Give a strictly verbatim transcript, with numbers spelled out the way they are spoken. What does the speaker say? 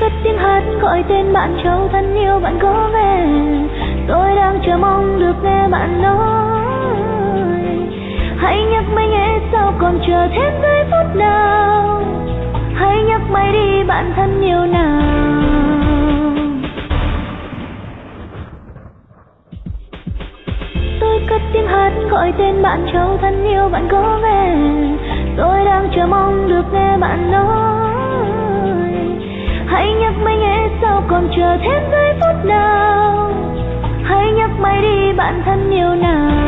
cất tiếng hát gọi tên bạn cháu thân yêu, bạn có về. Tôi đang chờ mong được nghe bạn nói. Hãy nhắc mày nghe sao còn chờ thêm giây phút nào. Hãy nhắc mày đi bạn thân yêu nào. Tôi cất tiếng hát gọi tên bạn cháu thân yêu, bạn có về. Tôi đang chờ mong được nghe bạn nói. Hãy nhắc mày nghe sao còn chờ thêm giây phút nào. Hãy nhắc mày đi bạn thân yêu nào.